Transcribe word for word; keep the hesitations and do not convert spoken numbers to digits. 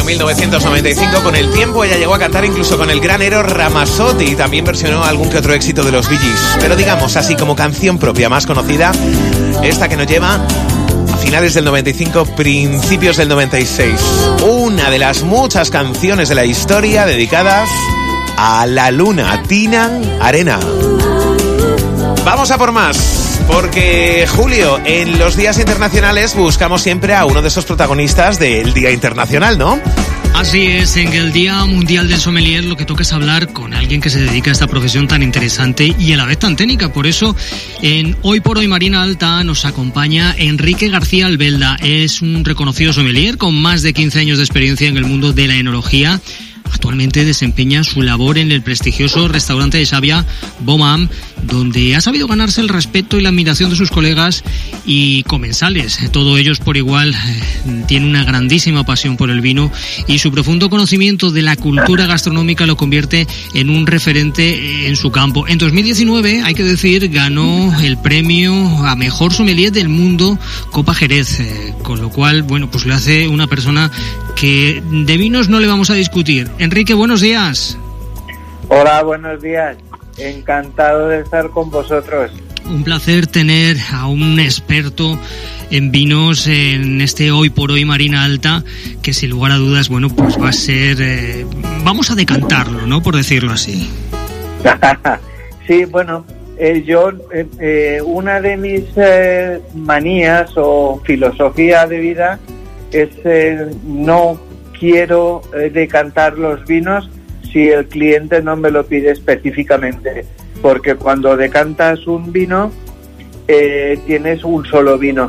mil novecientos noventa y cinco. Con el tiempo ella llegó a cantar incluso con el gran Eros Ramazzotti y también versionó algún que otro éxito de los Bee Gees. Pero digamos así como canción propia más conocida, esta que nos lleva a finales del noventa y cinco, principios del noventa y seis. Una de las muchas canciones de la historia dedicadas a la luna, Tina Arena. Vamos a por más, porque Julio, en los días internacionales buscamos siempre a uno de esos protagonistas del Día Internacional, ¿no? Así es, en el Día Mundial del Sommelier lo que toca es hablar con alguien que se dedica a esta profesión tan interesante y a la vez tan técnica. Por eso, en Hoy por Hoy Marina Alta nos acompaña Enrique García Albelda. Es un reconocido sommelier con más de quince años de experiencia en el mundo de la enología. Actualmente desempeña su labor en el prestigioso restaurante de Xàbia, Beaumont, donde ha sabido ganarse el respeto y la admiración de sus colegas y comensales. Todos ellos por igual eh, tienen una grandísima pasión por el vino y su profundo conocimiento de la cultura gastronómica lo convierte en un referente en su campo. En dos mil diecinueve, hay que decir, ganó el premio a Mejor Sommelier del Mundo Copa Jerez, eh, con lo cual, bueno, pues le hace una persona que de vinos no le vamos a discutir. Enrique, buenos días. Hola, buenos días. Encantado de estar con vosotros. Un placer tener a un experto en vinos en este Hoy por Hoy Marina Alta, que sin lugar a dudas, bueno, pues va a ser... Eh, vamos a decantarlo, ¿no?, por decirlo así. Sí, bueno, eh, yo... Eh, eh, una de mis eh, manías o filosofía de vida es eh, no quiero eh, decantar los vinos si el cliente no me lo pide específicamente, porque cuando decantas un vino eh, tienes un solo vino